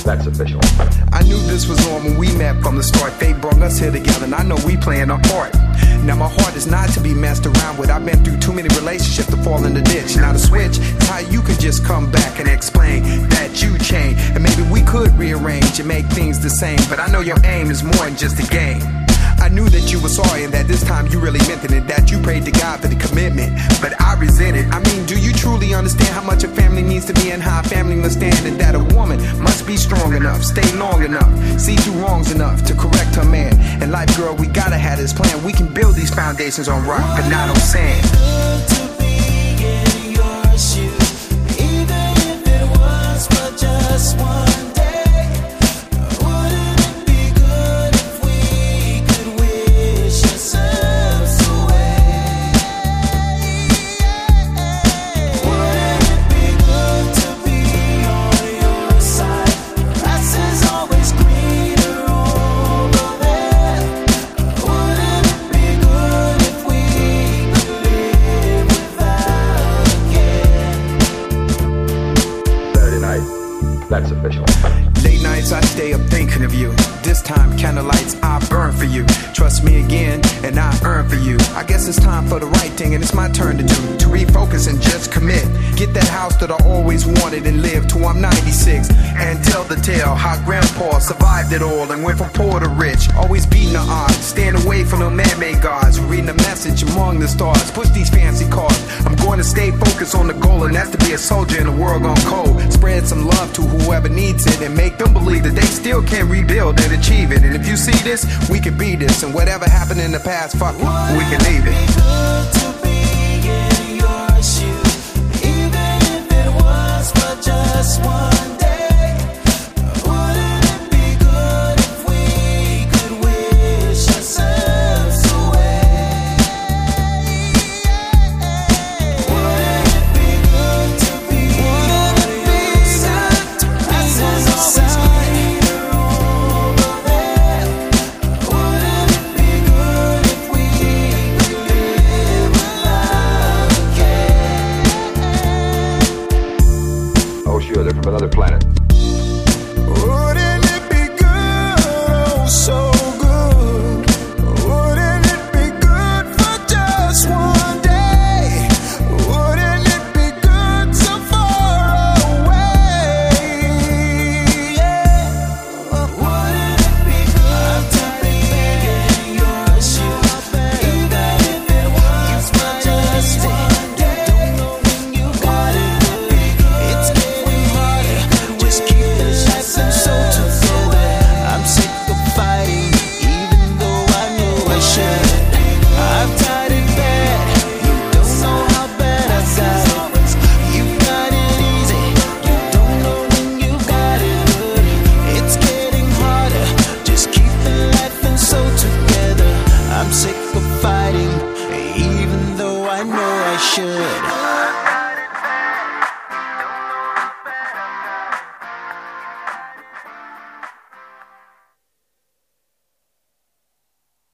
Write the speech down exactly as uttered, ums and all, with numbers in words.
That's official. I knew this was on when we met from the start. Fate brought us here together, and I know we playing our part. Now my heart is not to be messed around with. I've been through too many relationships to fall in the ditch. Now the switch is how you can just come back and explain that you changed, and maybe we could rearrange and make things the same. But I know your aim is more than just a game. I knew that you were sorry and that this time you really meant it, and that you prayed to God for the commitment, but I resent it. I mean, do you truly understand how much a family means to me and how a family must stand, and that a woman must be strong enough, stay long enough, see through wrongs enough to correct her man? And life, girl, we gotta have this plan. We can build these foundations on rock, but not on sand. That's official. Late nights I stay up thinking of you. This time candlelights I burn for you. Trust me again and I earn for you. I guess it's time for the right thing, and it's my turn to do. To refocus and just commit. Get that house that I always wanted and live till I'm ninety-six. And tell the tale how grandpa survived it all and went from poor to rich. Always beating the odds, staying away from the man-made gods. Reading a message among the stars. Push these fancy cars. I'm going to stay focused on the goal, and that's to be a soldier in a world gone cold. Spread some love to whoever needs it and make them believe that they still can rebuild and achieve it. And if you see this, we can be this. And whatever happened in the past, fuck it, we can leave it. Just one day, wouldn't it be good if we could wish ourselves away? Wouldn't it be good to be on your side? As always clear over there. Wouldn't it be good if we could live without care? Oh, sure, they're from another planet. Wouldn't it be good, oh so good? Wouldn't it be good for just one day? Wouldn't it be good so far away? Yeah. Wouldn't it be good? I'm tired of begging your shoes, even if it was for just one day. Don't know when you got it, it's getting harder. Just keep the lights and soul together. I'm sick of fighting, even though I know I should. I've tried it bad, you don't know how bad I got it. You got it easy, you don't know when you got it good. It's getting harder, just keep the life and soul together. I'm sick of fighting, even though I know I should.